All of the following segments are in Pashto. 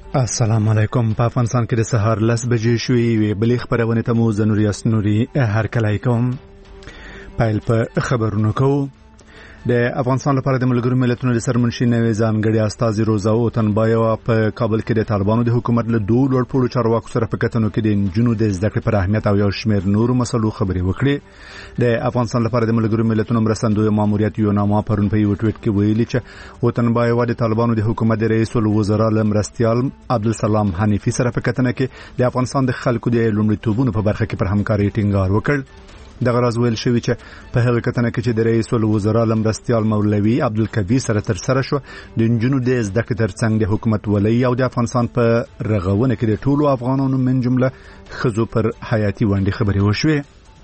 السلام علیکم. په افغانستان کې د سهار 10 بجې شوې وي. بلې خبرونه ته مو زنوري اسنوري هرکلی کوم. پیل په خبرونو کوو. د افغانستان لپاره د ملګرو ملتونو د سرمنشي نوې ځانګړي استازي روزا اوتنبایوا په کابل کې د طالبانو د حکومت له دوه لوړپوړو چارواکو سره په کتنو کې د نجونو د زده کړې پر اهمیت او یو شمېر نورو مسلو خبرې وکړې. د افغانستان لپاره د ملګرو ملتونو مرستندوی ماموریت یوناما پرون په یو ټویټ کې ویلي چې اوتنبایوا د طالبانو د حکومت د رئیس الوزرا مرستیال عبدالسلام حنیفي سره په کتنه کې د افغانستان د خلکو د لومړیتوبونو په برخه کې پر همکارۍ ټینګار وکړ. دغه راز ویل شوی چې په هغه کتنه کې چې د رئیس الوزرا مرستیال مولوی عبدالکبیر سره ترسره شو د نجونو د زده کړې ترڅنګ د حکومت ولي او د افغانستان په رغونه کې د ټولو افغانانو من جمله ښځو پر حیاتي ونډې خبرې وشوې.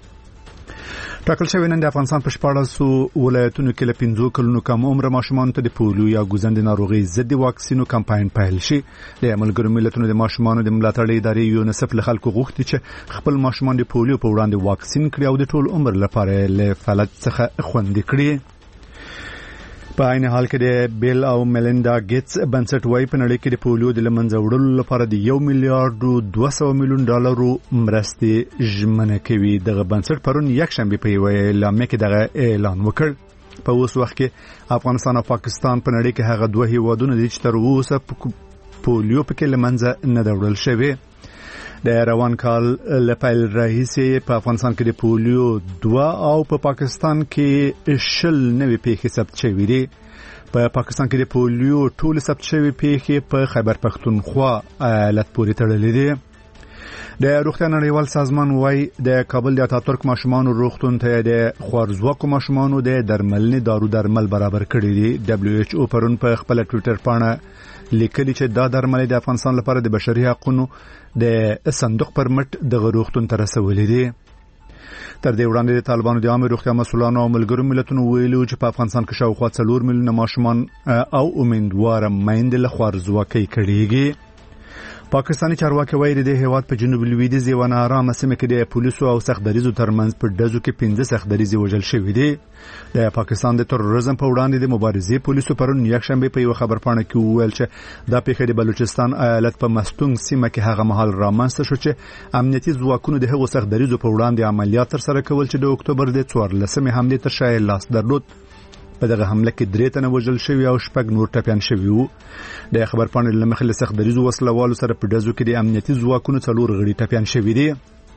ټاکل شوی نن د افغانستان په 14 ولایتونو کې له 15 کلونو کم عمر ماشومانو ته د پولیو یا ګوزندې ناروغي ضد واکسینو کمپاین پیل شي. د ملګرو ملتونو د ماشومانو د ملاتړ ادارې یونیسف له خلکو غوښتي چې خپل ماشومان د پولیو په وړاندې واکسین کړي او د ټول عمر لپاره له فلج څخه خوندي کړي. په عین حال کې د بیل او میلیندا ګیټس بنسټ وايي په نړۍ کې د پولیو د لمنځه وړلو لپاره د 1 میلیارډ 200 میلیون ډالرو مرستې ژمنه کوي. دغه بنسټ پرون یکشنبه په یو اعلامیه کې دغه اعلان وکړ. په اوس وخت کې افغانستان او پاکستان په نړۍ کې هغه دوه هیوادونه دي چې تر اوسه پولیو پکې لمنځه نه وړل شوی. د روان کال لپاره راهیسې په افغانستان کې د پولیو 2 او په پاکستان کې 10 نوې پیښې ثبت شوې دي. په پاکستان کې د پولیو ټول ثبت شوې پیښې په خیبر پختونخوا ایالت پورې تړلې دي. د روغتیا نړیوال سازمان وايي د کابل د اتاتورک ماشومانو روغتون ته د خوارزواکو ماشومانو د درملنې دارو درمل برابر کړي دي. WHO پرون په خپل ټویټر باندې لیکلي چې دا درمل د افغانستان لپاره د بشري حقوقو د صندوق پر مټ د روغتون ته رسولې دي. تر دې وړاندې د طالبانو د عامه روغتیا مسؤلانو او ملګرو ملتونو ویلي چې په افغانستان کې شاوخوا 4 میلیونه ماشومان او امیندواره میندې له خوارزواکۍ کړيږي. پاکستانی چارواکي وایي د هیواد په جنوب لویدیځ یو نارامه سیمه کې د پولیسو او سختدریزو ترمنځ په ډزو کې 15 سختدریزي وژل شوي دي. د پاکستان د تروریزم په وړاندې د مبارزې پولیسو پرون یکشنبه په یو خبرپاڼه کې وویل چې دا پیښه د بلوچستان ایالت په مستونګ سیمه کې هغه مهال رامنځته شو چې امنیتي ځواکونو د هغو سختدریزو په وړاندې عملیات ترسره کول چې د اکتوبر د 14مې حمله تر شا لاس درلود. په دغه حمله کې 3 تنه وژل شوي او 6 نور ټپيان شوي وو. د خبرپاڼې له مخې له سختدریزو وسلوالو سره په ډزو کې د امنیتي ځواکونو 4 غړي ټپيان شوي دي.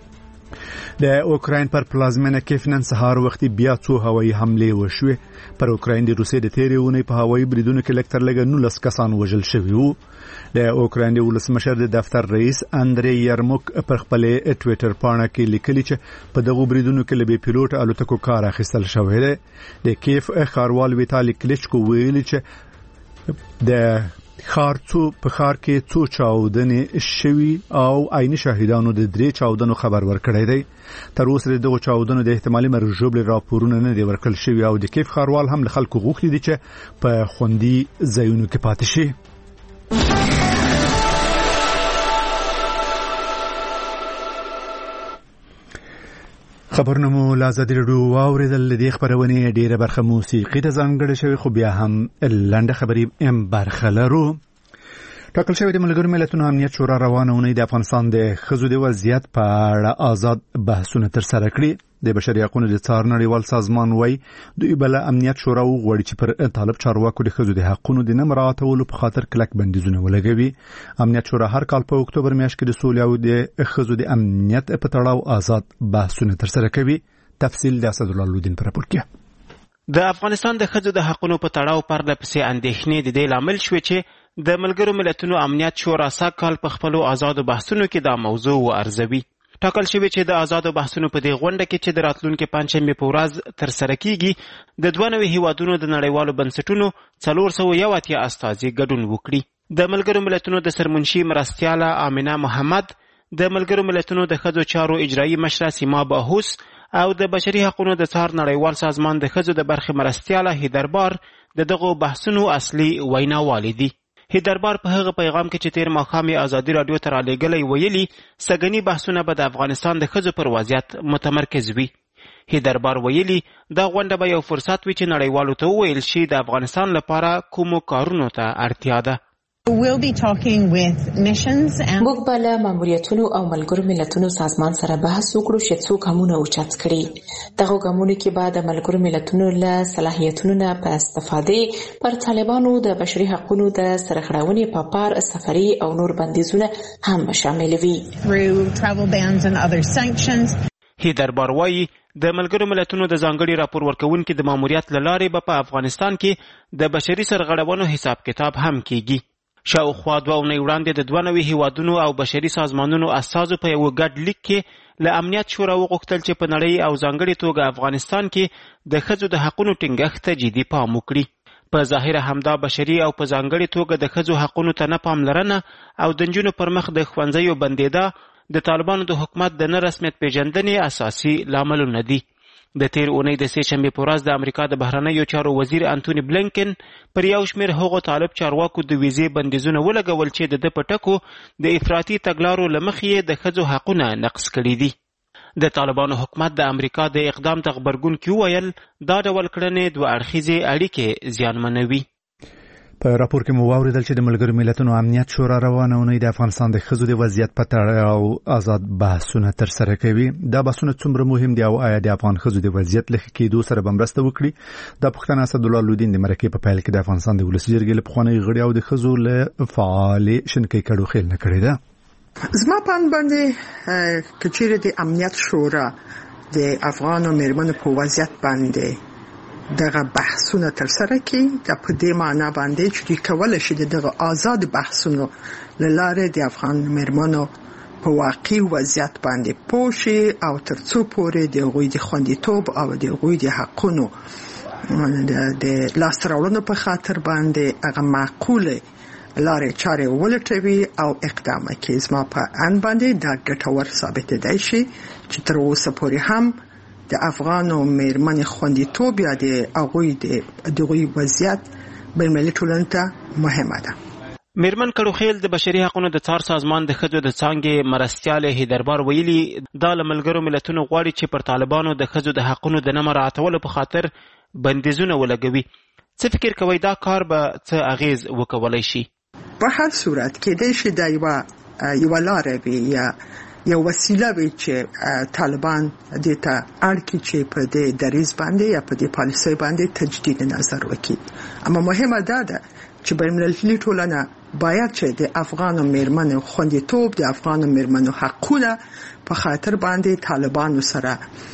د اوکراین پر پلازمینه کیف نن سهار وختي بیا څو هوایي حملې وشوې. پر اوکراین د روسیې د تیرې اونۍ په هوایي بریدونو کې لږ تر لږه 19 کسان وژل شوي وو. د اوکراین د ولسمشر د دفتر رئیس اندری یرموک پر خپل ټویټر باندې کې لیکلي چې په دغه بریدونو کې له بي پیلوټ الوتکو کار اخیستل شوی دی. د کیف ښاروال ویتالي کلیچکو ویلي چې د خار کې څو چاودنې شوي او عیني شاهدانو د 3 چاودنو خبر ورکړی دی. تر اوسه دغه چاودنو د احتمالي مرګ ژوبل راپورونه نه دی ورکړل شوی او د کیف ښاروال هم له خلکو غوښتي دي چې په خوندي ځایونو کې پاتې شي. خبرونه مو لازم دي واوریدل. د خبرونه ډیره برخه موسیقي ته ځانګړې شوی خو بیا هم لنډه خبرې برخه لرو. ټاکل شوی د ملګرو ملتونو امنیت شورا روانه اونۍ د افغانستان د ښځو د وضعیت په اړه آزاد بحثونه ترسره کړي. د بشري حقوقو د څار نړیوال سازمان وايي دوی بل امنیت شورا وغوړي چې پر طالب چارواکو د ښځو د حقوقو د نه مراعاتولو په خاطر کلک بندیزونه ولګوي. امنیت شورا هر کال په اکتوبر میاشت کې د سولې او د ښځو د امنیت په تړاو آزاد بحثونه ترسره کوي. تفصیل د اسد الله لودین پر راپور کې. د افغانستان د ښځو د حقوقو په تړاو پرله پسې اندېښنې د دې لامل شوې چې د ملګرو ملتونو امنیت شورا سږ په خپل آزاد بحثونو کې دا موضوع ارزوي. ټاکل شوی چې د آزاد بحثونو په دې غونډه کې چې د راتلونکي پنځشنبه په ورځ ترسره کیږي د 92 هیوادونو د نړیوالو بنسټونو 401 استازي ګډون وکړي. د ملګرو ملتونو د سرمنشي مرستیاله آمنه محمد، د ملګرو ملتونو د ښځو چارو اجرایي مشره سیما باهوس او د بشري حقوقو د څار نړیوال سازمان د ښځو د برخې مرستیاله هیدربار دغه بحثونو اصلي ویناوال دي. هیدربار په هغه پیغام کې چې تیر ماښام یې ازادي رادیو ته رالیږلی ویلي سږني بحثونه به د افغانستان د ښځو پر وضعیت متمرکز وي. هیدربار ویلي دا غونډه به یو فرصت وي چې نړیوالو ته وویل شي د افغانستان لپاره کومو کارونو ته اړتیا ده. موږ به له ماموریتونو او ملګرو ملتونو سازمان سره بحث وکړو چې څو ګامونه اوچت کړي. دغه ګامونو کې به د ملګرو ملتونو له صلاحیتونو نه په استفادې پر طالبانو د بشري حقوقو د سرغړونې په پار سفري او نور بندیزونه هم شامل وي. هیدربار وایي د ملګرو ملتونو د ځانګړي راپور ورکوونکي د ماموریت له لارې به په افغانستان کې د بشري سرغړونو حساب کتاب هم کیږي. شاوخوا 2 اونۍ وړاندې د 92 هیوادونو او بشري سازمانونو اساسو په یو ګډ لیک کې له امنیت شورا وغوښتل چې په نړۍ او ځانګړي توګه افغانستان کې د ښځو د حقوقو ټینګښت ته جدي پام وکړي. په ظاهره همدا بشري او په ځانګړي توګه د ښځو حقوقو ته نه پاملرنه او د نجونو پر مخ د ښوونځیو بندیدا د طالبانو د حکومت د نه رسمیت پیژندنې اساسي لاملونه دي. د تیر اونۍ د سهشنبې په ورځ د امریکا د بهرنیو چارو وزیر انټونی بلینکن پر یو شمېر هغو طالب چارواکو د ویزې بندیزونه ولګول چې د پټکو د افراطي تګلارو له مخې د ښځو حقونه نقض کړي دي. د طالبانو حکومت د امریکا د اقدام ته غبرګون کې وویل دا ډول کړنې 2 اړخیزې اړیکې زیانمنوي. په راپور کې مو واوریدل چې د ملګرو ملتونو امنیت شورا روانه اونۍ د افغانستان د ښځو د وضعیت په اړه او آزاد بحثونه ترسره کوي. دا بحثونه څومره مهم دي او آیا د افغان ښځو د وضعیت له ښه کېدو سره به مرسته وکړي؟ دا پوښتنه اسدالله لودین د مرکې په پیل کې د افغانستان د ولسي جرګې له پخوانۍ غړي او د ښځو له فعالې شنکۍ کډو خیل نه کړې ده. زما په اند باندې کچېرې د امنیت شورا د افغانو مېرمنو په وضعیت باندې دغه بحثونه تر سره کی د په دې معنی باندې چې کولای شي دغه آزاد بحثونو لاره د افغان مېرمنو په واقعي وضعیت باندې پوښي او ترڅو پورې د غوی د خوندیتوب او د غوی د حقونو د لاسته په خاطر باندې هغه معقوله لارې چارې ولټوي او اقدام کوي. زما په ان باندې دا ګټور ثابت دی شي چې تر اوسه پورې هم د افغانو مېرمنې خوندیتوب یا د هغوی د دغوی وضعیت بین‌المللي ټولنې ته مهمه ده. مېرمن کډوخیل د بشري حقوقو د څار سازمان د ښځو د څانګې مرستیال هیدربار ویلي دا له ملګرو ملتونو غواړي چې پر طالبانو د ښځو د حقوقو د نه مراعاتولو په خاطر بندیزونه ولګوي. څه فکر کوئ دا کار به څه اغیز وکولای شي؟ په هر صورت کې د شي د یو لارې وي یا یو وسیله وي چې طالبان د ته اړکی چې په دې دریز باندې یا په دې پالیسي باندې تجدید نظر وکړي. اما مهمه ده چې بین‌المللي ټولنه باید چې د افغانو مېرمنو خوندیتوب د افغانو مېرمنو حقوقونه په خاطر باندې طالبانو سره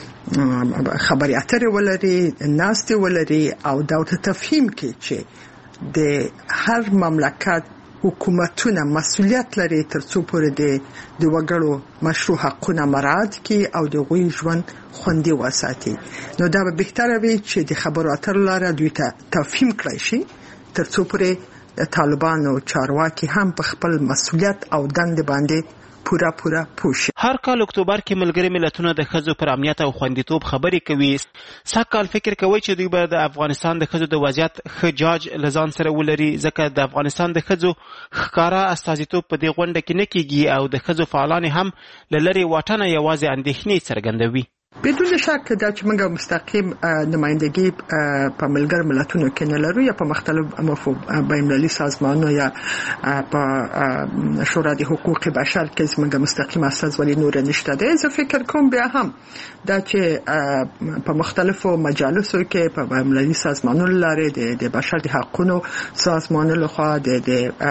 خبرې اترې ولري، ناستې ولري او دا تفهیم کې چې د هر مملکت حکومتونه مسؤلیت لري ترڅو پورې د وګړو مشروع حقوقونه مراعات کړي او د غوی ژوند خوندي وساتي. نو دا به بهتره وي چې د خبرو اترو لاره دوی ته تفهیم کړی شي ترڅو پورې د طالبانو چارواکي هم په خپل مسؤلیت او دند باندې پورا پوښي. هر کال اکتوبر کې ملګري ملتونه د ښځو پر امنیت او خوندیتوب خبرې کوي. سږکال فکر کوي چې دوی به د افغانستان د ښځو د وضعیت ښه جاج له ځان سره ولري ځکه د افغانستان د ښځو ښکاره استازیتوب په دې غونډه کې نه کیږي او د ښځو فعالان هم له لرې واټنه یوازې اندېښنې څرګندوي. بدون شک دا چې موږ مستقیم نمائندګي په ملګرو ملتونو کې نه لرو یا په مختلف بین‌المللي سازمانونو یا په شورا د حقوق بشر کې موږ مستقیم استازولي نور نشته ده. زه فکر کوم بیا هم دا چې په مختلفو مجالسو کې په بین‌المللي سازمانونو لاره د بشر د حقوقو سازمانونو لخوا د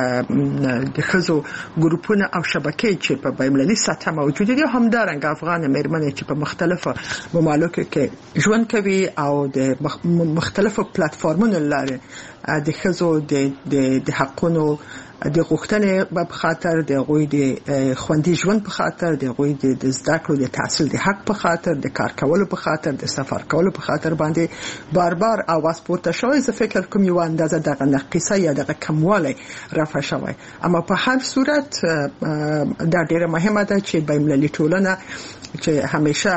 ښځو ګروپونه او شبکې چې په بین‌المللي سطح موجود دي همدارنګه افغان مېرمنې چې په مختلفو ممالکو کې ژوند کوي او د مختلفو پلیټفارمونو لاره د ښځو د حقونو د غوښتنې په خاطر د غوی د خوندي ژوند په خاطر د غوی د زده کړو د تحصیل د حق په خاطر د کار کولو په خاطر د سفر کولو په خاطر باندې بار اواز پورته شوی. زه فکر کوم یو اندازه دغه نقص یا دغه کموالی رفع شوی. اما په هر صورت دا ډیره مهمه ده چې بین‌المللي ټولنه چې همیشه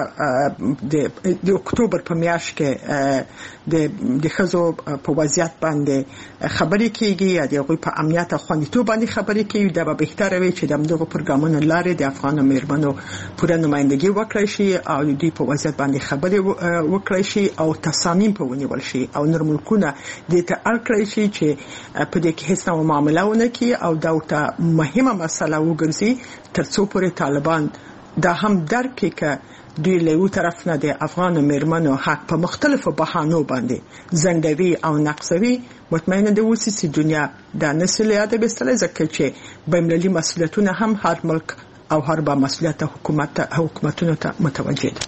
د اکتوبر په میاشت کې د ښځو په وضعیت باندې خبرې کیږي یا د غوی په امنیت او خوندیتوب پښتو باندې خبرې کوي دا به بهتره وي چې د دغه پروګرامونو لارې د افغان میرمنو پوره نمائندګي وکړي شي او د دې په وضعیت باندې خبرې وکړي شي او تصامیم په ونیول شي او نور ملکونه د ته اړ شي چې په دې کې هیڅ نوع معاملې ونه کوي او دا ته مهمه مسله وګرځي ترڅو پورې طالبان دا هم درک کړي دوی له یو طرف نه د افغان میرمنو حق په مختلفو بهانو باندې زندوي او نقصوي مطمئنه د وسیسي دنیا د نسل یاد بستله ځکه چې بین‌المللي مسؤلیتونه هم هر ملک او هر با مسؤلیت حکومتونو ته متوجه دي.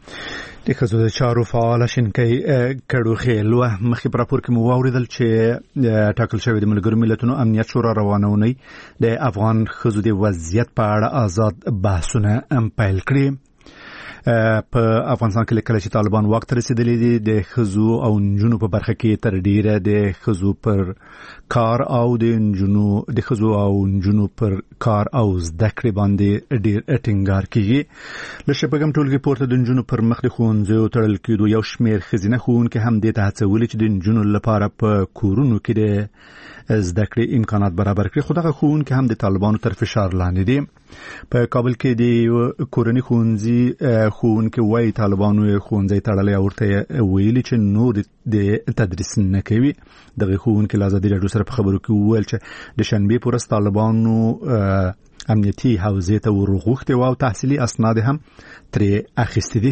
د خزو د چارو فعال شینکي کډو خېل و مخې پر راپور کې مو اوریدل چې ټاکل شوی د ملګرو ملتونو امنیت شورا روانونی د افغان خزو د وضعیت په اړه آزاد بحثونه پیل کړي. په افغانستان کې کله چې طالبان وخت رسیدلی دي د خزو او نجونو په برخه کې تر ډیره د خزو پر کار او د خزو او نجونو پر کار او زده کړې باندې ډیر ټینګار کیږي. لکه په کوم ټولګي پورته د نجونو پر مخ د ښوونځیو تړل کېدو یو شمیر ښځینه ښوونکي هم د هڅولې چې د نجونو لپاره په کورونو کې د زده کړې امکانات برابر کړي. خو دغه ښوونکي هم د طالبانو تر فشار لاندې دي. په کابل کې د کورنۍ ښوونځي ښوونکي وايي طالبانو ښوونځي تړلي او ورته ویلي چې نور د تدریس نه کوي. دغه ښوونکي له ازادي راډیو سره په خبرو کې وویل چې د شنبې پر ورځ طالبانو امنیتي حوزې ته ورغوښتي او تحصیلي اسناد هم ترې اخیستي دي.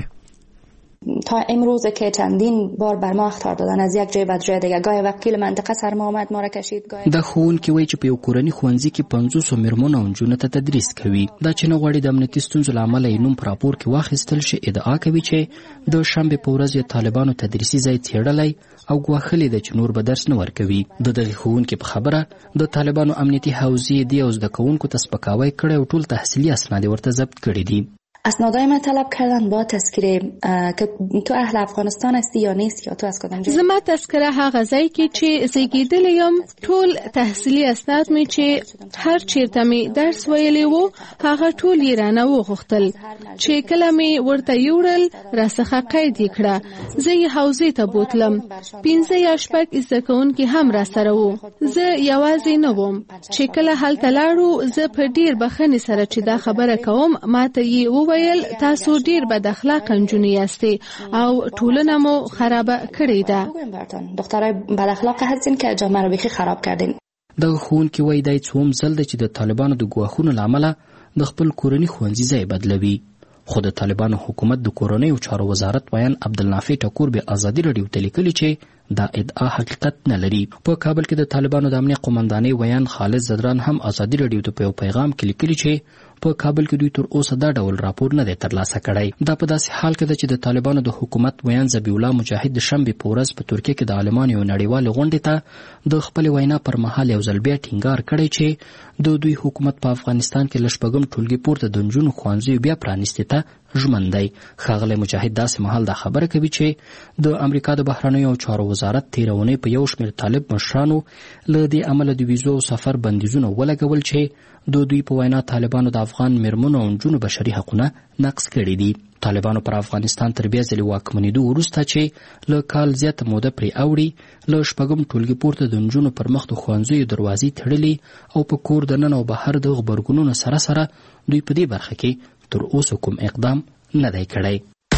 تا امروز که چندین بار بر ما اخطار دادن از یک جای به جای دیگه گاهی وکیل منطقه سر ما آمد ما را کشید گاهی د ښوونکي وایي چې په یو کورني ښوونځي کې 500 میرمنو او نجونو ته تدریس کوي. دا چې نه غواړي د امنیتي ستونزو له امله یې نوم په راپور کې واخیستل شي. ادعا کوي چې د شنبې په ورځ یې طالبانو تدریسي ځای څېړلی او ګواښلي ده چې نور به درس نه ورکوي. د دغه ښوونکي په خبره د طالبانو امنیتي حوزې دی او زده کوونکو ته سپکاوی کړی او ټول تحصیلي اسناد ورته ضبط کړي دي. اسنادای من طلب کردن با تذکره که تو اهل افغانستان هستی یا نیست یا تو از کدام جای. زما تذکره هغه ځای کې چې زیږیدلی یم ټول تحصیلي اسناد می چې هر چیرته می درس ویلی وو هغه ټول یې رانه وغوښتل چې کله می ورته یوړل راڅخه قید یې کړه. زه یې حوزې ته بوتلم 15 یا 6 زده کوونکي هم راسره وو. زه یوازې نه وم چې کله هلته لاړو زه په ډیر بخښنې سره چې دا خبره کوم ماته یې ویل تاسو ډیر بد اخلاقه نجونې یاستئ او ټولنه مو خرابه کړې ده. دخترای بد اخلاقه هستین که جامعه رو بیخي خراب کردین. دغه ښوونکي وایي دا څوم ځل ده چې د طالبانو د ګواښونو له امله د خپل کورني ښوونځي ځای بدلوي. خو د طالبانو حکومت د کورنۍ او چارو وزارت ویان عبدالنافع ټکور به ازادي راډیو ته لیکلي چې دا ادعا حقیقت نه لري. په کابل کې د طالبانو د امنیت قومندانۍ ویان خالد زدران هم ازادي راډیو ته په پیغام کې لیکلي چې په کابل کې دوی تر اوسه دا ډول راپور نه دی ترلاسه کړی. دا په داسې حال کې ده چې د طالبانو د حکومت ویان ذبیح الله مجاهد د شنبې په ورځ په ترکیه کې د عالمانو یو نړیوالې غونډې ته د خپلې وینا پر مهال یو ځل بیا ټینګار کړی چې د دوی حکومت په افغانستان کې له شپږم ټولګي پورته د نجونو ښوونځیو بیا پرانیستې ته ژمن دی. ښاغلی مجاهد داسې مهال دا خبره کوي چې د امریکا د بهرنیو چارو وزارت تېره اونۍ په یو شمېر طالب مشرانو له دې امله د ویزو او سفر بندیزونه ولګول چې د دوی په وینا طالبانو د افغان میرمنو او نجونو بشري حقونه نقض کړي دي. طالبانو پر افغانستان تر بیا ځلې واکمنېدو وروسته چې له کال زیاته موده پرې اوړي له شپږم ټولګي پورته د نجونو پر مخ د ښوونځیو دروازې تړلي او په کور دننه او بهر د غبرګونونو سره سره دوی په دې برخه کې تر اوسه کوم اقدام نه دی کړی.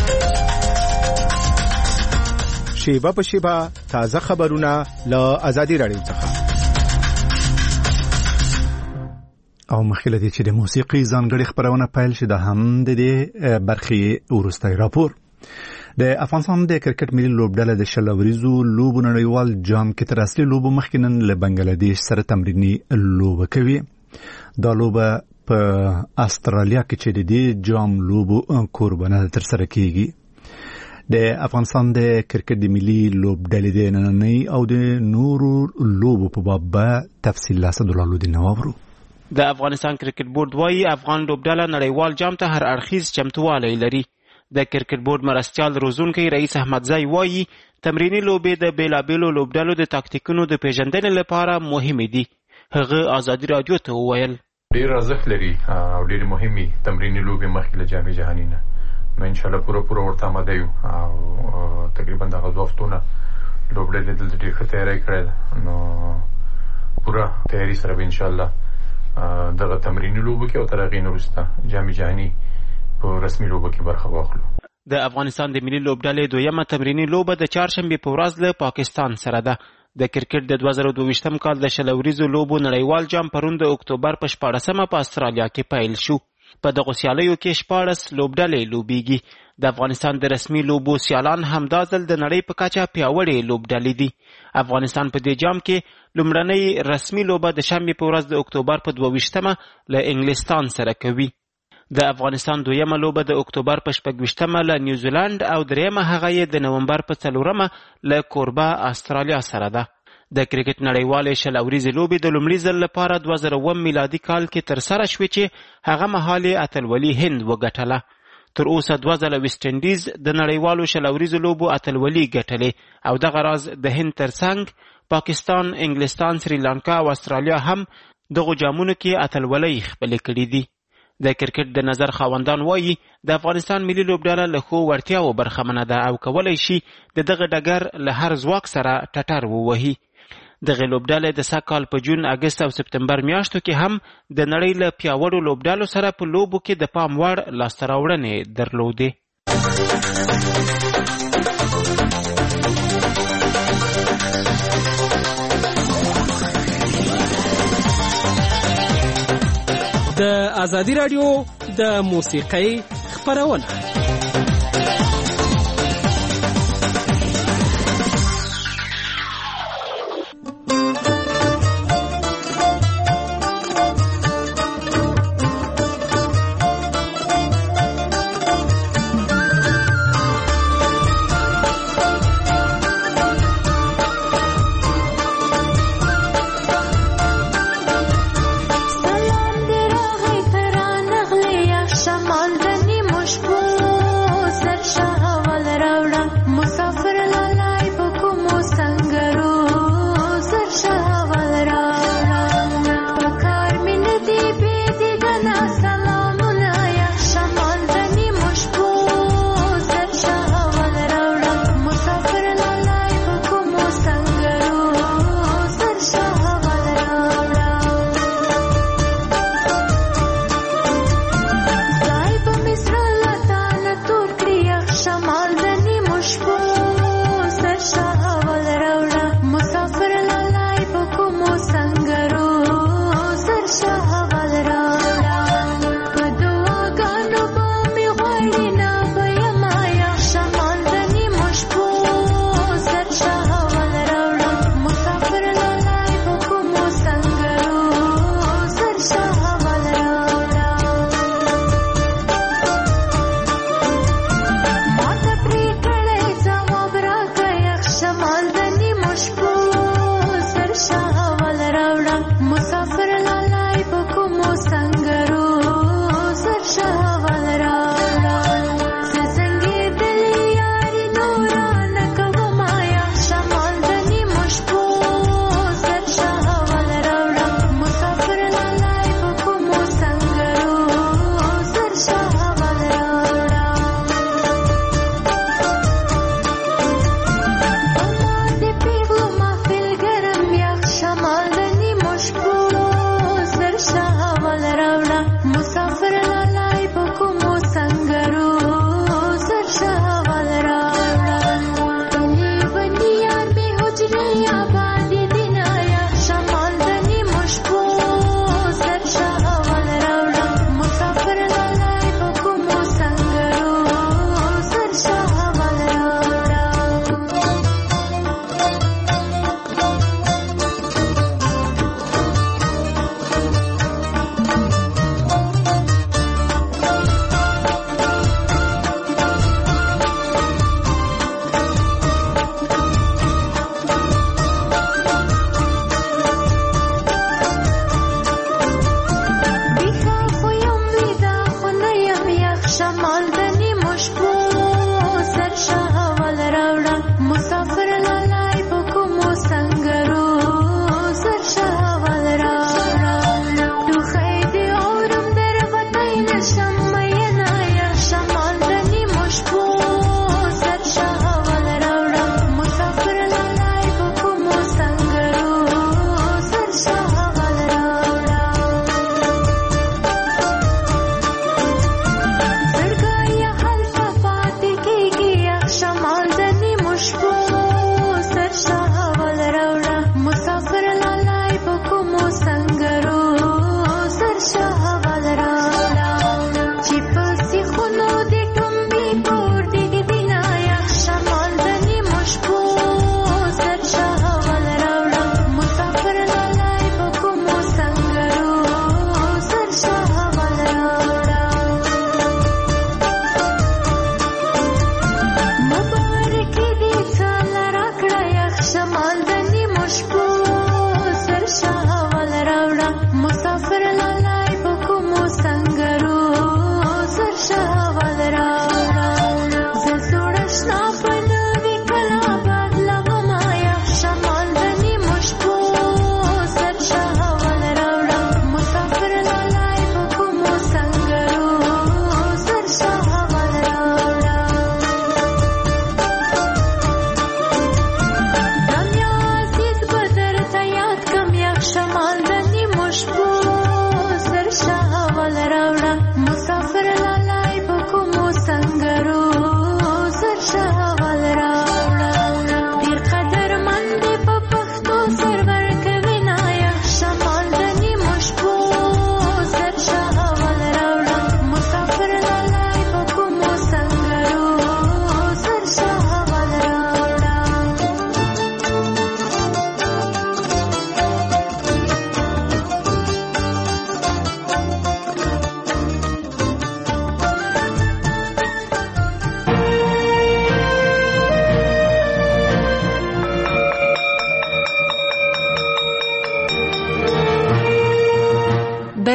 شیبه په شیبه تازه خبرونه له ازادي راډیو څخه. او مخکې دې چې د موسیقي ځانګړي خبرونه پیل شي د هم د دې برخې وروستی راپور. د افغانستان د کرکټ ملي لوبډله د شلوریزو لوبو نړیوال جام کې تر اصلي لوبو مخکې نن له بنگلادیش سره تمریني لوبه کوي. دا لوبه په استرالیا کې چې د دې جام لوبو قربانه تر سره کیږي. د افغانستان د کرکټ د ملي لوبډلې د نننۍ او د نورو لوبو په باب تفصیل لاسه دلالو دي نوابرو. د افغانستان کرکټ بورډ وایي افغان لوبډله نړیوال جام ته هر اړخیز چمتووالی لري. د کرکټ بورډ مرستیال روزونکی رئیس احمدزی وایي تمریني لوبې د بیلابیلو لوبډلو د تاکتیکونو د پیژندنې لپاره مهمې دي. هغه ازادي راډیو ته وویل ډېر ارزښت لري او ډېر مهمې تمریني لوبې مخکې له جام جهاني نه. نو انشاءالله پوره ورته آماده یو او تقریبا دغه 2 هفتونه لوبډلې دلته ډېر ښه تیاری کړی ده. نو پوره تیاری سره ان شاء الله دغه تمریني لوبو کې او تر هغې نه وروسته جام جهاني په رسمي لوبو کې برخه واخلو. د افغانستان د ملي لوبډلې دویمه تمریني لوبه د چهارشنبې په ورځ له پاکستان سره ده. د کرکټ د 2022 کال د شلوریزو لوبو نړیوال جام پرون د اکتوبر په 14مه په استرالیا کې پیل شو. په دغه سیالیو کې 14 لوبډلې لوبېږي. د افغانستان د رسمي لوبو سیالان همدا ځل د نړۍ په کچه پیاوړې لوبډلې دي. افغانستان په دې جام کې لومړنۍ رسمي لوبه د شنبې په ورځ د اکتوبر په 22مه له انګلستان سره کوي. د افغانستان دویمه لوبه د اکتوبر په 26مه له نیوزیلند او دریمه هغه یې د نومبر په 4مه له کوربه استرالیا سره ده. د کرکټ نړیوالې شل اوریزې لوبې د لومړي ځل لپاره 2009 میلادي کال کې ترسره شوې چې هغه مهال یې اتلولي هند وګټله. تر اوسه 2 ځله ویسټ انډیز د نړیوالو شل اوریزو لوبو اتلولي ګټلې او دغه راز د هند ترڅنګ پاکستان، انګلستان، سریلانکا او استرالیا هم دغو جامونو کې اتلولۍ خپلې کړې دي. د کرکټ د نظر خاوندان وایي د افغانستان ملي لوبډله له ښو وړتیاو برخمنه ده او کولی شي د دغه ډګر له هر ځواک سره ټټر ووهي. دغه لوبډلې د سږ کال په جون، اګست او سپتمبر میاشتو کې هم د نړۍ له پیاوړو لوبډلو سره په لوبو کې د پام وړ لاسته راوړنې درلودې. د ازادي رادیو د موسیقۍ خپرونه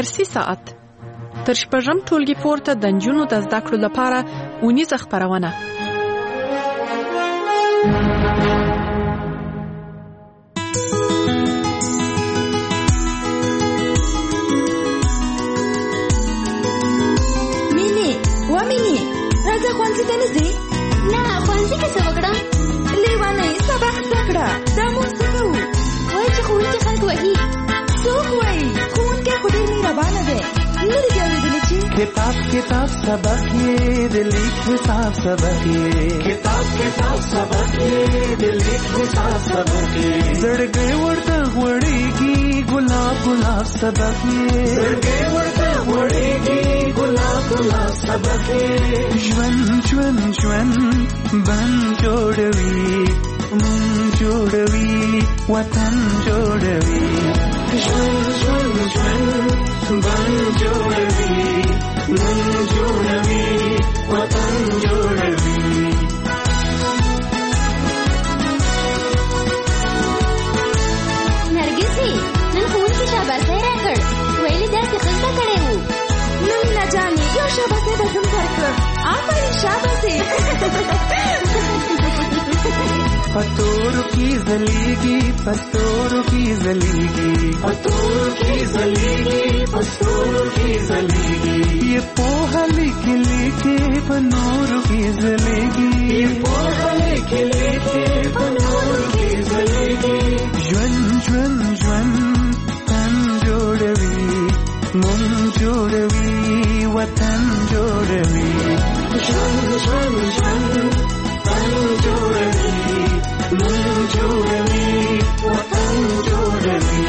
درسي ساعت تر شپږم ټولګي پورته د نجونو د زده کړو لپاره اونیزه خپرونه. مینې راځه ښوونځي ته نه ځې؟ نه ښوونځي کې څه وکړم؟ لیوانې سبق زده کړه. دا موږ څه کوو؟ وایي چې ښوونکي خلک وهي. څوک وایي؟ ښوونکی خو ډېر مهربانه دی. نه دې بیا اورېدلې چې کتاب سبق یې د لیک حساب سبق یې کتاب سبق یې د لیک حساب سبق یې زړګی ورته غوړېږي ګلاب سبق یې زړګی ورته غوړېږي ګلاب سبق یې ژوند بن جوړوي مون جوړوي وطن جوړوي ژوند بن جوړوي من جوړوي وطن جوړوي. نرګسي نن ښوونکي شاباسي راکړ. ویلي داسې ښه زده کړی وو. نو مینا جانې یو شاباسي به زم درکړم. آفرین شاباسي. پتورو کی زلیگی پتورو کی زلیگی پتورو کی زلیگی پتورو کی زلیگی یہ پوہا لکھ لکھے پنورو کی زلیگی یہ پوہا لکھ لکھے پنورو کی زلیگی جون تن جوڑوی من جوڑوی وطن جوڑوی جون تن جوڑوی من جوړوي وطن جوړوي.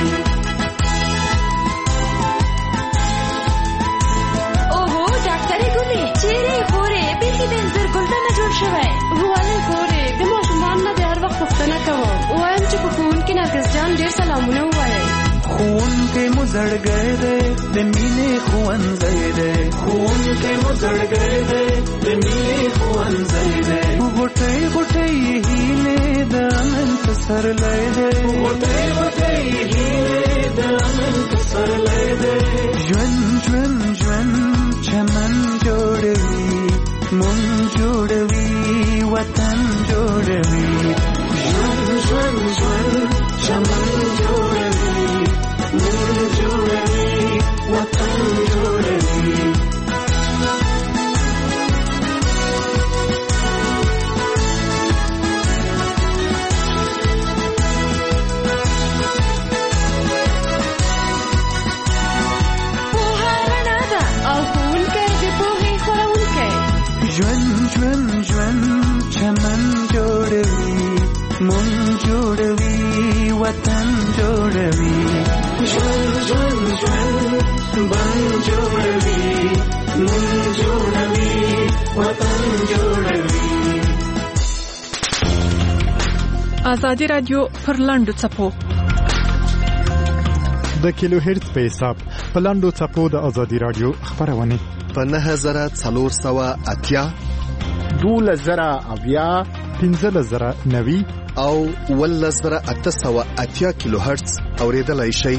اوهو ډاکټرې ګلې چیرې خورې بیخي د انځر ګلته نه جوړ شوی. ولې خورې د ماشومان نه د هر وخت پوښتنه کوم. وایم چې په ښوونکي نرګس جان ډېر سلامونه ووایئ. ښوونکی مو زړګی دی د مینې ښوونځی دی ښوونکی مو زړګی دی د مینې ښوونځی دی غوټۍ هیلې د امن پسرلی دی غوټۍ هیلې د امن پسرلی دی ژوند چمن جوړوي مون جوړوي وطن جوړوي ژوند چمن جوړوي من جوړوي وطن جوړوي. پوهه رڼا ده او ښوونکی د پوهې خپروونکی. ژوند چمن جوړوي مون جوړوي وطن جوړوي ژوند بن جوړوي من جوړوي وطن جوړوي. ازادي رادیو پر لاندو څپو د کیلو هرتز په حساب په لاندو څپو د ازادي رادیو خبرونه په 9480 12090 15090 او 11880 کیلو هرتز اوریدلای شئ.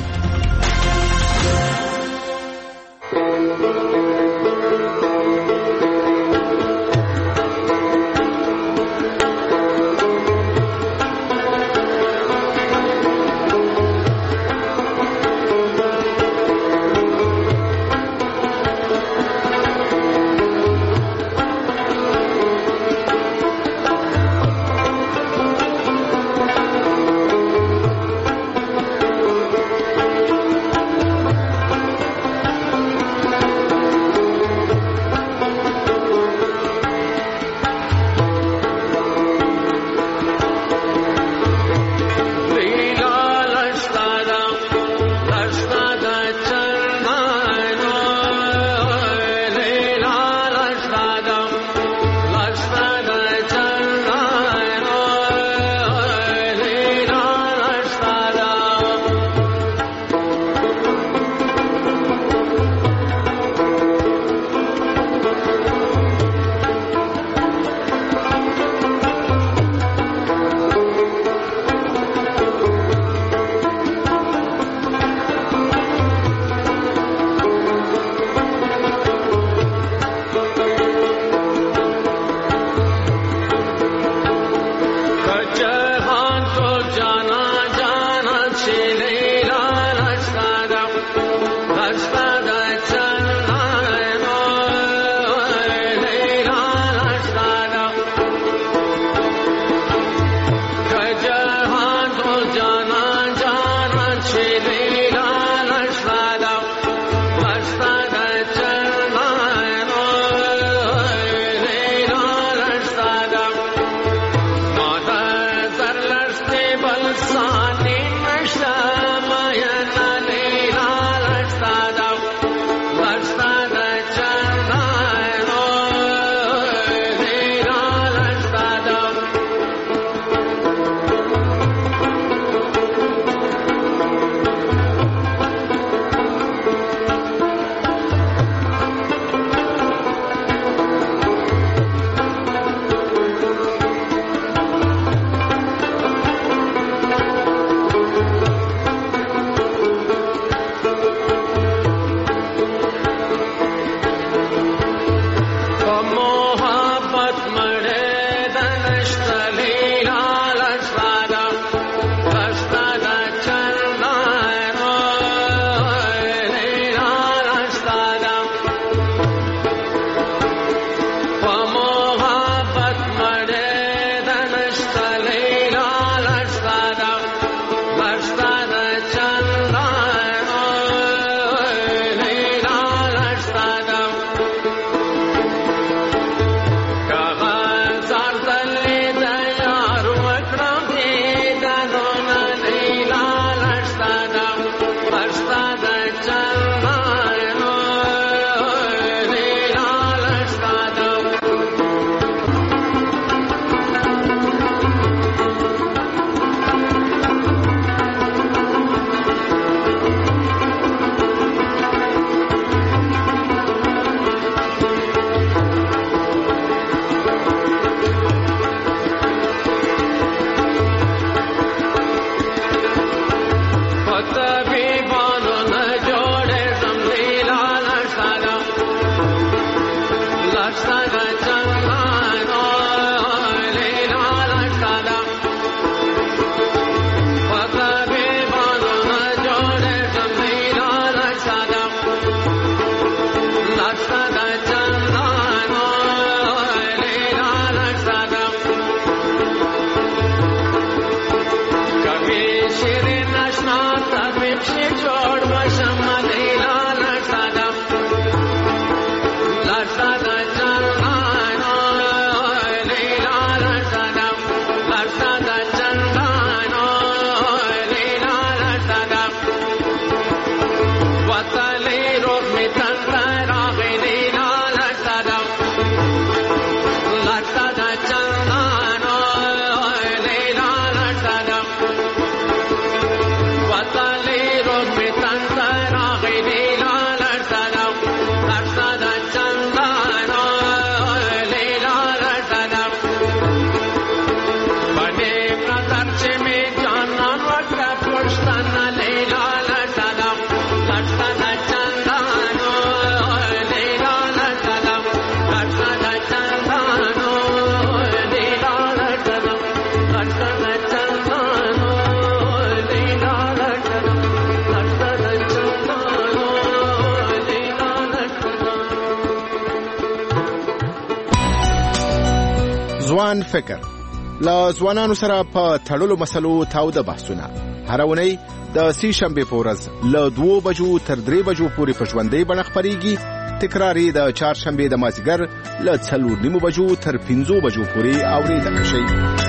ځوان فکر لا ځوانانو سره په تړلو مسلو تاوده بحثونه هر اونۍ د سې شنبې په ورځ له 2 بجو تر 3 بجو پورې په ژوندۍ بڼه خپرېږي. تکراري د چهارشنبې د مازدیګر له 4:30 بجو تر 5 بجو پورې اورېدل شي.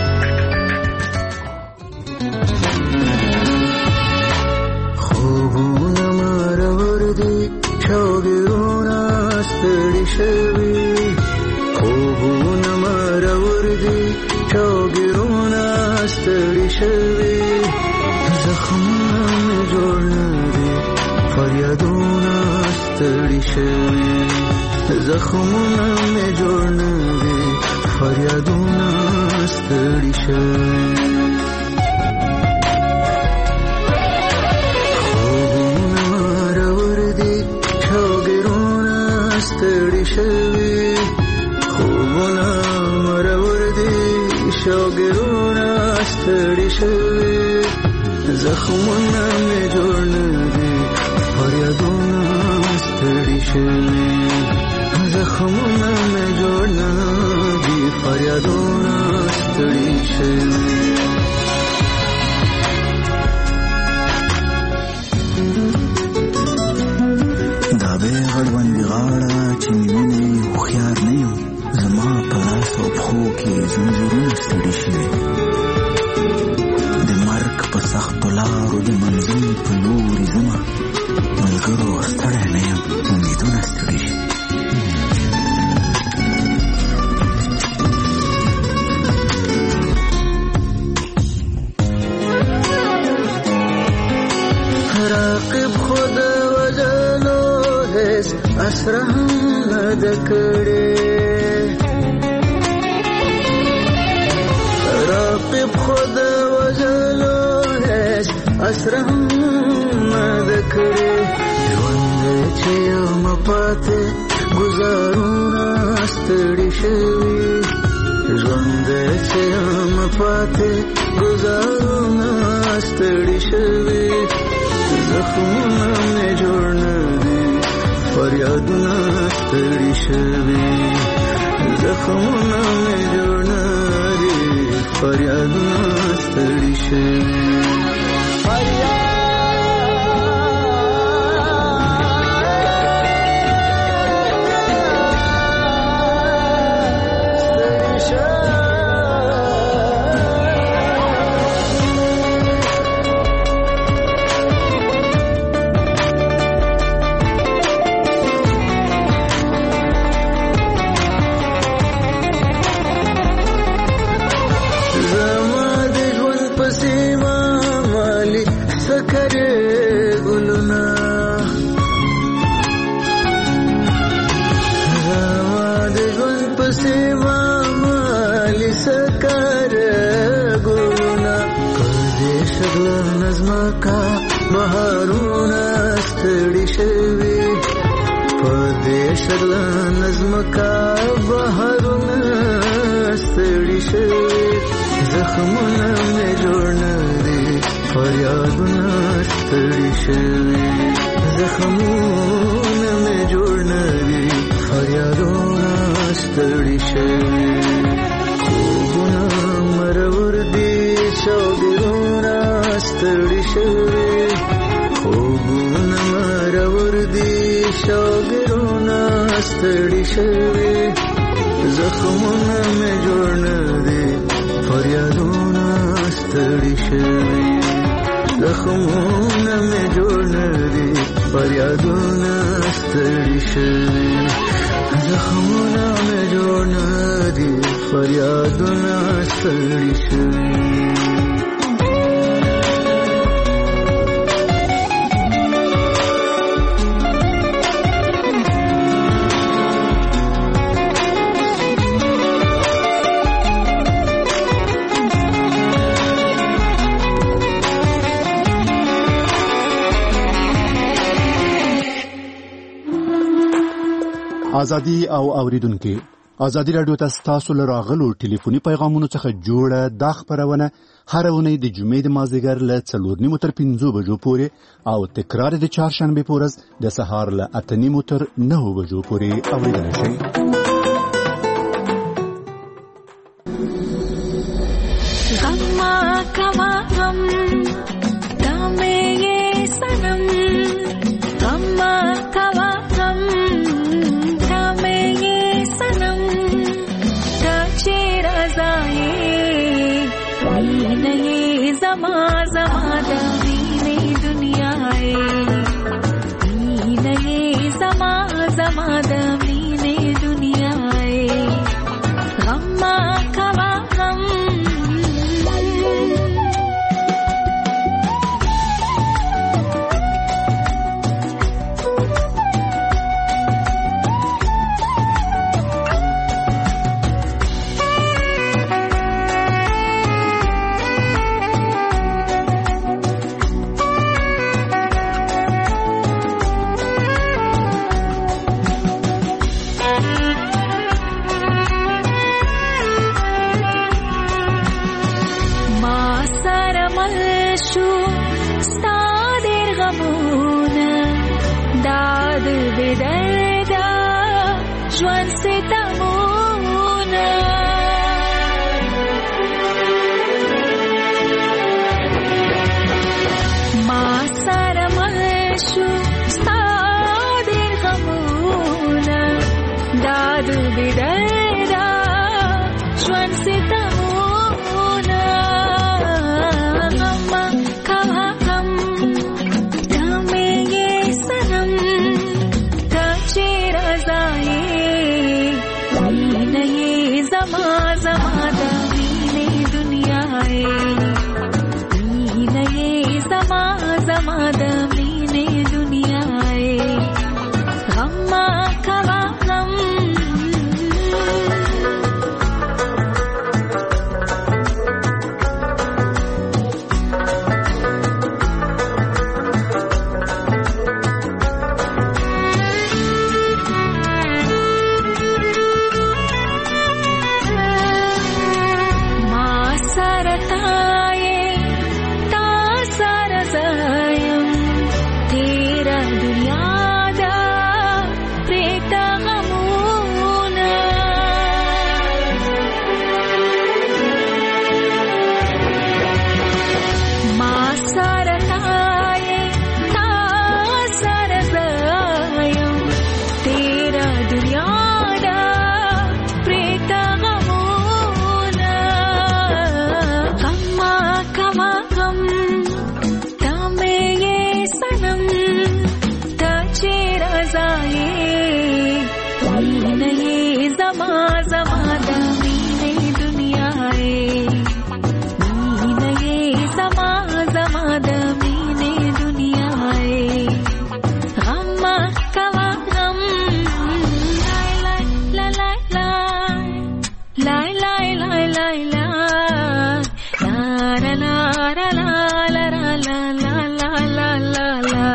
خوبونه مرور دي شوګرونه ستړي شوي خوبونه مرور دي شوګرونه ستړي شوي زخمونه مې جوړ نه دي فریادونه ستړي شوي زخمونه مې جوړ نه دي فریادونه ستړي شوي خوبونه مرور دي شوګرونه ستړي شوي زخمونه مې جوړ نه دي فریادونه ستړي شوي زخمونه مې جوړ نه دي فریادونه ستړي شوي دا به غړوند غاړه چې مینه خوخيار نه یم زما په لاس او پښو کې زنځیرونه ستړي شوي د مرګ په اسره نه دکړې راقب خود وجلو هیڅ اسره نه دکړې ژوند چې یم پاتې گزارونه ستړي شوي ژوند چې یم پاتې گزارونه ستړي شوي زخمونه مې جوړ نه دي فریادونه ستړي شوي زخمونه مې جوړ نه دي فریادونه ستړي شوي بهارونه ستړي شوي پردې شغله نظمکا بهارونه ستړي شوي زخمونه مې جوړ نه دي فریادونه ستړي شوي زخمونه مې جوړ نه دي فریادونه ستړي شوي خوبونه مرور دي شوګرونه ستړي شوي خوبونه مرور دي شوګرونه ستړي شوي زخمونه مې جوړ نه دي فریادونه ستړي شوي زخمونه مې جوړ نه دي فریادونه ستړي شوي زخمونه مې جوړ نه دي فریادونه ستړي شوي ازادي او اوریدونکو ازادي رادیو تاسو له راغلو ټلیفوني پیغامونو څخه جوړه د خبرونه هر ونې د جمعې د مازیګر له 4:30 تر 5 بجو پورې او تکرار د چهارشنبه پورز د سهار له 8:30 تر 9 بجو پورې اوریدل شي غما کما غم دامه سنم غما کما غم زما زما د مینې دنیا مینې زما زما د مینې دنیا غم کوا غم सरताए ता सरदायम तेरा दुनियाडा प्रेता गमोना गम्मा कमा गम तामे ये सनम ताचेरा जाए नहीं जमा जमा दमीने दुनियाए नहीं जमा जमा दमीने दुनियाए गम्मा कवा गम ला ला ला ला ला ला ला ला ला ला ला ला ला ला ला ला ला ला ला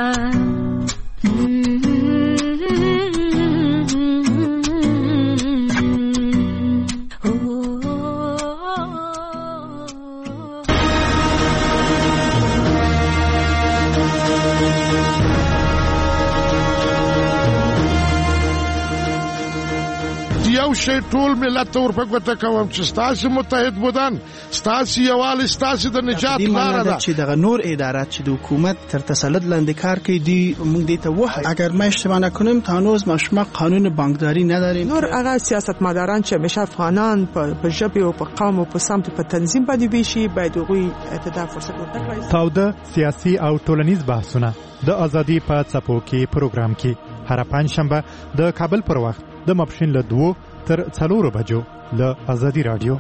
یو شی ټول ملت ته ورپګوته کوم چې ستاسو متحد بودن ستاسو یووالی ستاسو د نجات لاره ده چې دغه نور ادارات چې د حکومت تر تسلط لاندې کار کوي دی موږ دې ته وایو اگر ما اشتباه نکنم تا هنوز ما شما قانون بانکداری نداریم نور هغه سیاستمداران چې همیشه افغانان په ژبه او په قوم او په سمت په تنظیم باندې ویشي باید هغوی ته فرصت ورکړي تاوده سیاسي او ټولنیز بحثونه د ازادي په څپو کې پروګرام کې هر پنځشنبه د کابل پر وخت د ماپښین له 2 تر 4 بجو له ازادي رادیو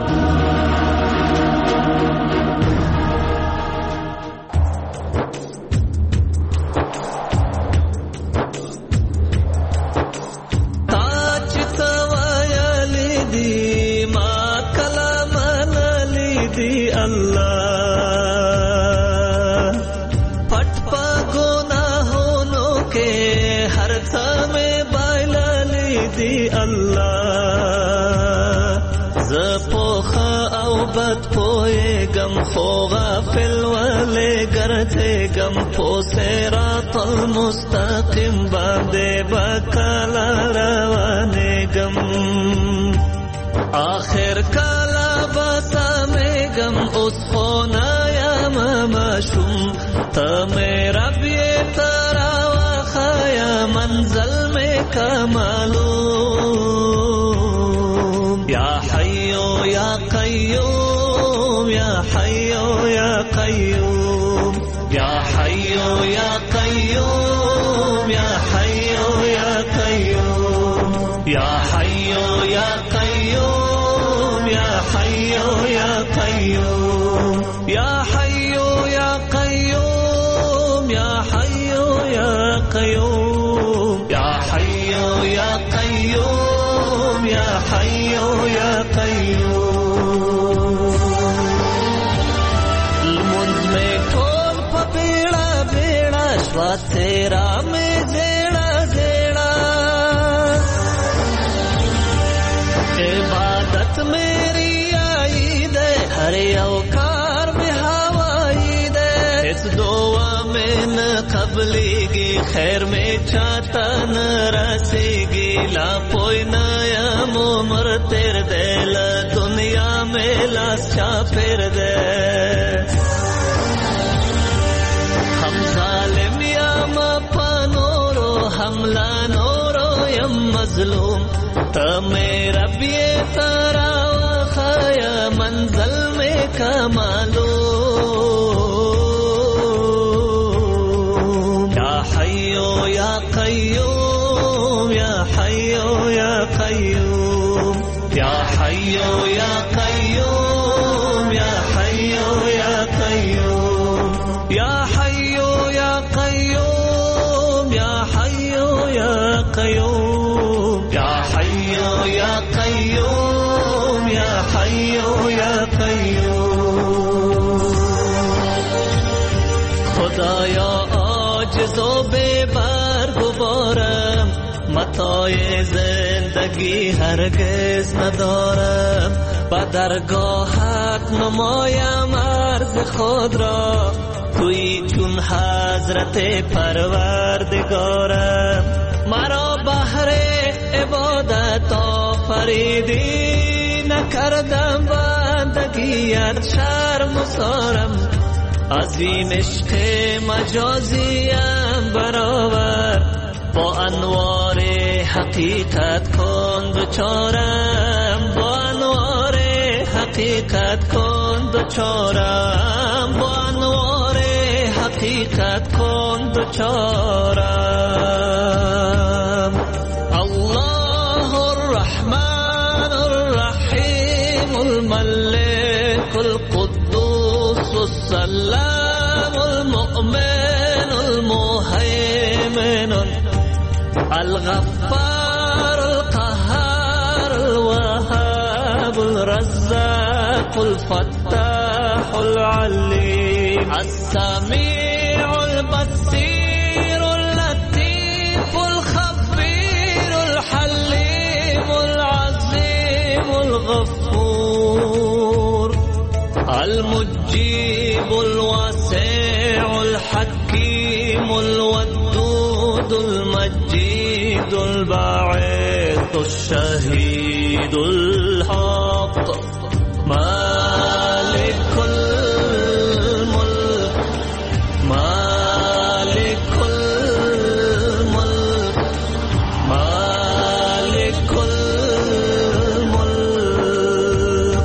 خو غافل ولې ګرځېږم په صراط المستقیم باندې بکاله روانېږم آخر کله به سمېږم اوس خو نه یم ماشوم ته مې رب یې ته راوښیه منزل مې که معلوم یا حیو یا قیوم یا حیو یا قیوم یا حیو یا قیوم یا حیو یا قیوم یا حیو یا قیوم یا حیو یا قیوم یا حیو یا قیوم یا حیو یا قیوم یا حیو یا قیوم یا حیو یا قیوم تیرا میں زیڑا زیڑا عبادت میری آئی دے ہر اوکار میں ہوائی دے اس دعا میں نہ قبلی گی خیر میں چاہتا نہ رسی گی لا پوئی نیا عمر تیر دے لا دنیا میں لاس چا پھر دے حملہ نورو یم مظلوم تا میرا بیے تارا وخایا منزل میں کا معلوم یا حیو یا قیوم یا حیو یا قیوم یا حیو یا قیوم یا حیو یا قیوم یا حیو یا قیوم یا حیو یا قیوم یا حیو یا قیوم یا حیو یا قیوم خدایا عاجز و بے بار گوارم متاع زندگی هرگز ندارم با درگاهت نمایم عرض خود را توی چون حضرت پروردگارم مرا بهر عبادت آفریدی نکردم بندگیت شرم و سارم عظیم عشق مجازیم برابر با انوار حقیقت کن دوچارم با انوار حقیقت کن دوچارم با انوار حقیقت کن دوچارم الله الرحمن الرحیم الملك القدوس السلام المؤمن المهيمن الغفار القهار الوهاب الرزاق الفتاح العليم السميع البصير اللطيف الخبير الحليم العظيم الغفور المجيب الواسع الحكيم الودود المجيد الباعث الشهيد الحق مالك الملك مالك الملك مالك الملك.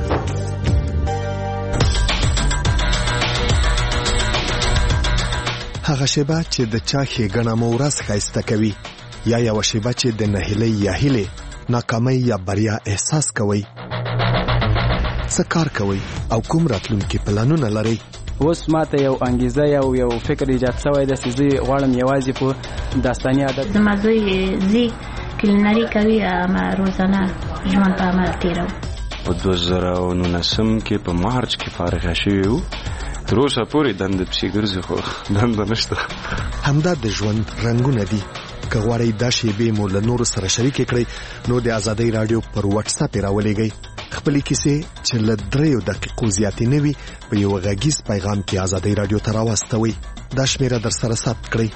هغه شیبه چې د چا ښېګڼه مو ورځ ښایسته کوي یا یوه شیبه چې د نهیلۍ یا هیلې ناکامۍ یا بریا احساس کوئ. څه کار کوئ او کوم راتلونکي پلانونه لرئ؟ اوس ماته یو انګیزه یو فکر ایجاد شوی دی چې زه غواړم یوازې په داستاني ادب زما زوی زی کلینري کوي اما روزانه ژوند په عمل تېروو. په 2019 کې په مارچ کې فارغه شوي وو. تر اوسه پورې دنده پسې ګرځي خو دنده نشته. همدا د ژوند رنګونه دي. که غواړئ دا شیبې مو له نورو سره شریکې کړئ نو د ازادۍ راډیو پر واتس اپ یې راولېږئ. خپلې کیسې چې له 3 دقیقو زیاتې نه وي په یو غږیز پیغام کې ازادۍ راډیو ته راواستوئ. دا شمیره در سره ثبت کړئ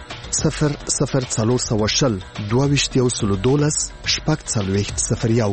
00420 22 012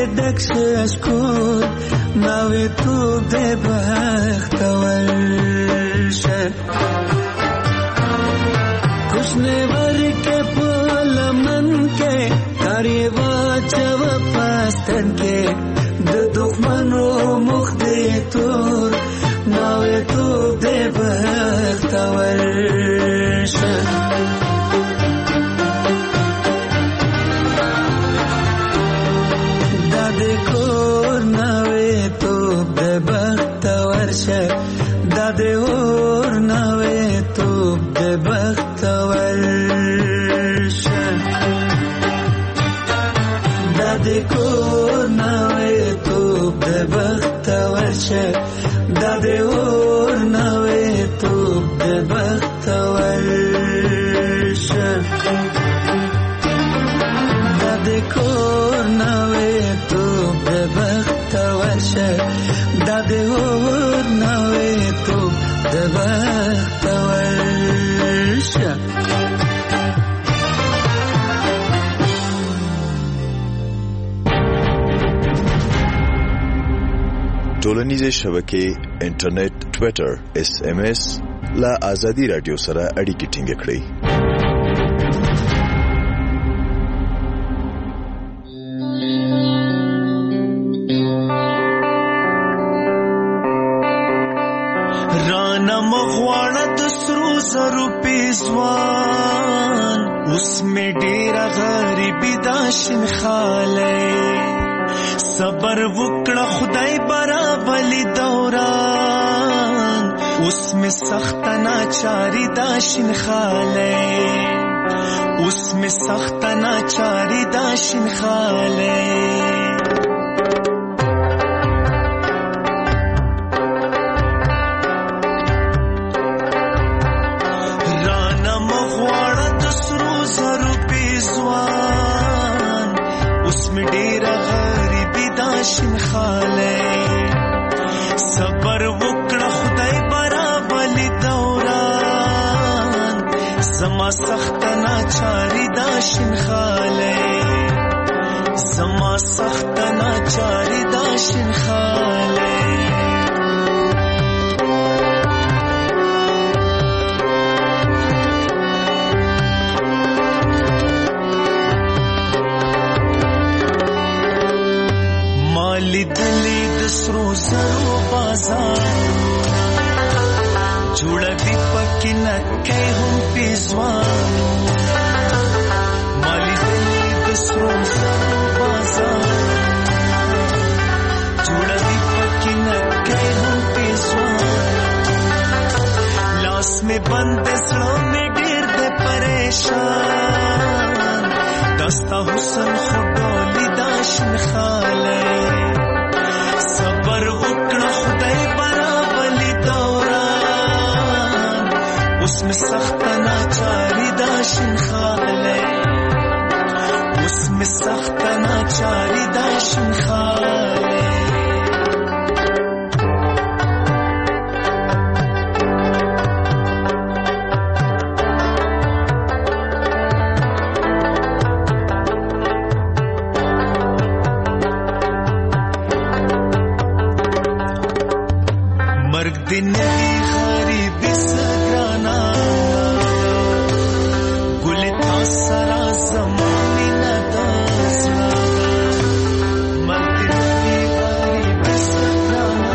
دکش اشکور ناوی تو ده بختور شه کشنور کے پلمن کے کاری واچو پاستن کے د دخمنو مخ دی تور ناوی تو ده بختور شه دادے اور نوے تو بے بختور شه دادے کو نوے تو بے بختور شه دادے اور نوے تو بے بختور شه دادے کو نوے تو بے بختور شه دادے اور نوے تو بے بختور شه ټولنیزې شبکې انټرنیټ ټویټر SMS لا ازادي رادیو سره اړیکې ټینګ کړئ ځوان اوس مې ډېره غریبي دا شین خالی صبر وکړه خدای برابرلی دوران اوس مې سخته ناچاري دا شین خالی اوس مې سخته ناچاري دا شین خالی شین خاله صبر وکړه خدای برابرلی دوران زما سخت ناچاری دا شین خاله زما سخت ناچاری دا شین خاله لیدلی د سرو زرو بازار جوړه دی پکې نکې هم پیزوان مالی دلی د سرو زرو بازار جوړه دی پکې نکې هم پیزوان لاس میں بند زړه میں ډېر د پریشان دستا حسن خډولی دا شین خاله صبر وکړه خدای برابرلی دوران اوس مې سخته ناچاري دا شین خاله اوس مې سخته ناچاري دا شین خاله دنیای غریبی سگرانا گل تا سرا زمانی ندازنا من دنیای غریبی سگرانا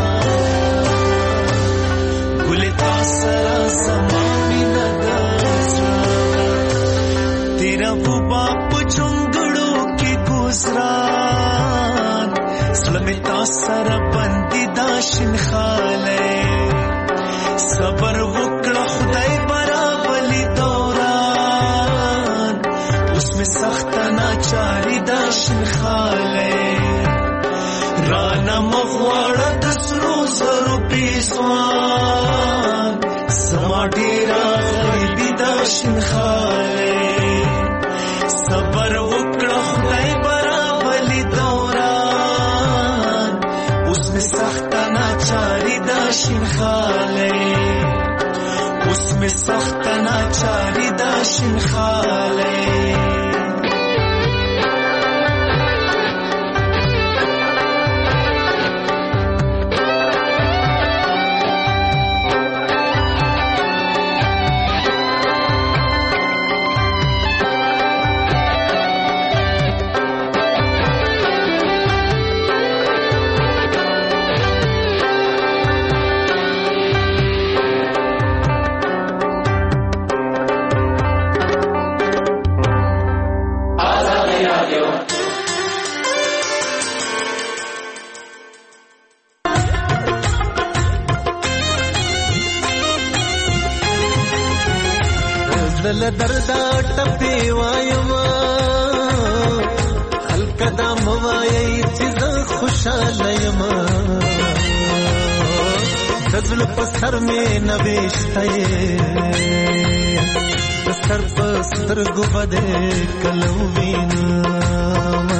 گل تا سرا زمانی ندازنا تیرا وہ باپ جنگڑوں کی گزران سلمی تا سرا بندی داشن خالے صبر وکړه خدای برابرلی دوران اوس مې سخته ناچاري دا شین خالی رانه مغواړه د سرو زرو پیزوان زما ډېره غریبي دا شین خالی صبر وکړه خدای برابرلی دوران اوس مې سخته ناچاري دا شین خالی اوس مې سخته ناچاري دا شین خالی دل دردا ټپي وایم خلک دا موایي چې زه خوشاله یم د زړه په سر مې نوشته یې د سر په سترګو به دې کله ووینم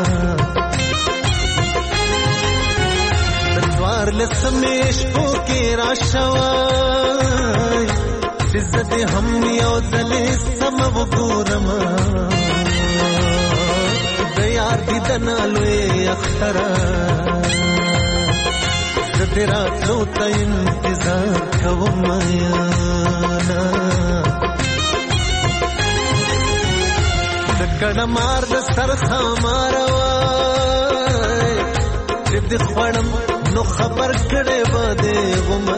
د څوارلس مې شپو کې راشوی چې زه دې هم یو ځلې سمه وګورم د یار دیدنه لوی اختره زه دې راتلو ته انتظار کوم یاره د کڼه مار د سر خامار وای چې دې خوړم نو خبر کړې به دې ومه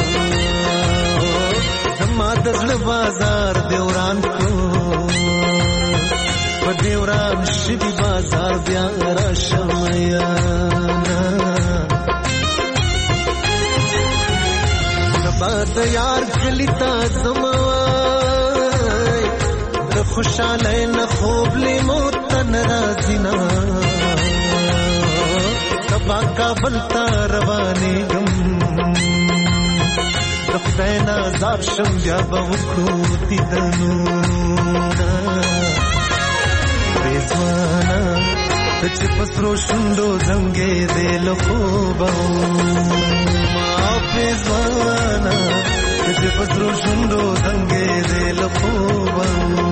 زما د زړه بازار دې وران کړو په دې وران شوي بازار بیا راشم یاره سبا د یار کلي ته ځم وای د خوشحالی نه خوب لیمو ته نه راځي نه سبا کابل ته روانېږم د خدای نه عذاب شم بیا به وکړو دیدنونه بېځوانه ته چې په سرو شونډو زنګېدې له خوبه ما بېځوانه ته چې په سرو شونډو زنګېدې له خوبه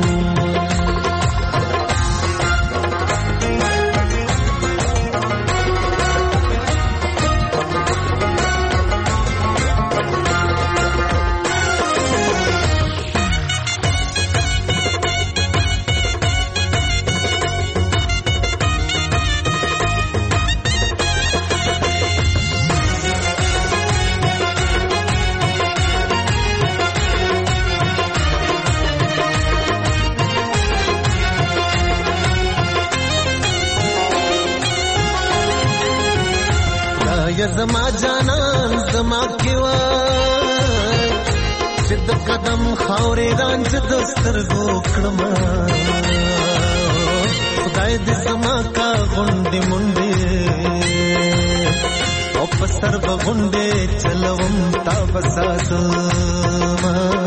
یا زما جانان زما کې وای چې د قدم خاورې رانج د سترګو کړم خدای دې زما کا غونډې منډې او په سر به غونډې چلوم تا به ساتم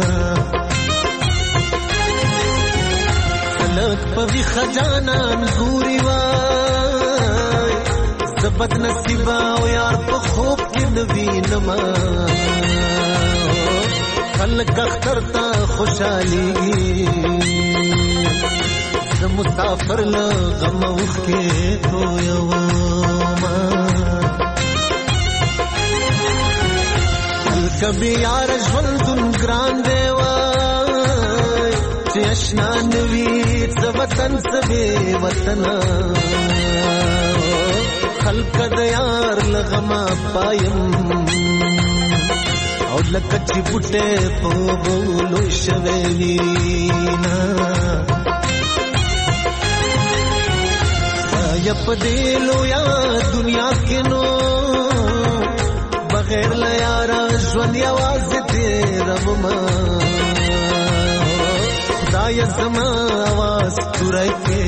خلک په ویښه جانان ګوري وای زه بد نصیبه او یار په خوب کې نه وینم خلک اختر ته خوشحالېږي زه مسافر له غمه اوښکې تویوم هلکه بې یاره ژوندون ګران دی وای چې اشنا نه وي څه وطن څه بې وطنه خلق د یار لغما پایم او لکه چې بوټه په بولو شوی وینا یا په دې لویا دنیا کې نو بغیر له یاره ژوند یوازې تېروم خدای زما اواز توری کې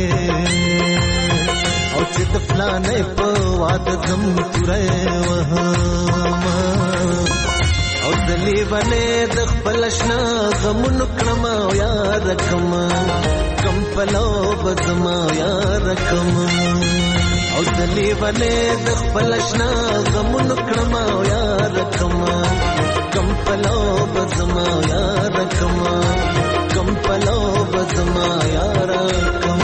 او چې د فلانې په واده ځم توری وهم او د لیونې د خپل اشنا غمونو کړم او یار کړم کم پلو به زما یار کړم او د لیونې د خپل اشنا غمونو کړم او یار کړم کم پلو به زما یار کړم کم پلو به زما یار کړم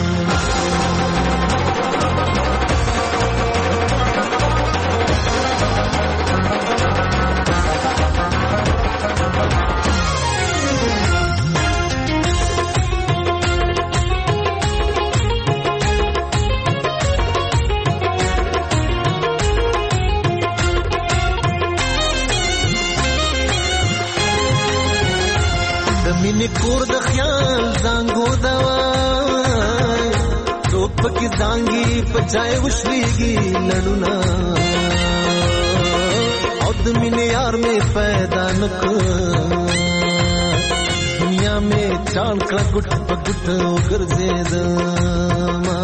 مینې کور د خیال زانګو دوای څوک پکې زانګي په ځای وشلېږي لړونه او د مینې یار مې پیدا نکړ دنیا می چاڼ کړه ګټ په ګټ وګرځېدم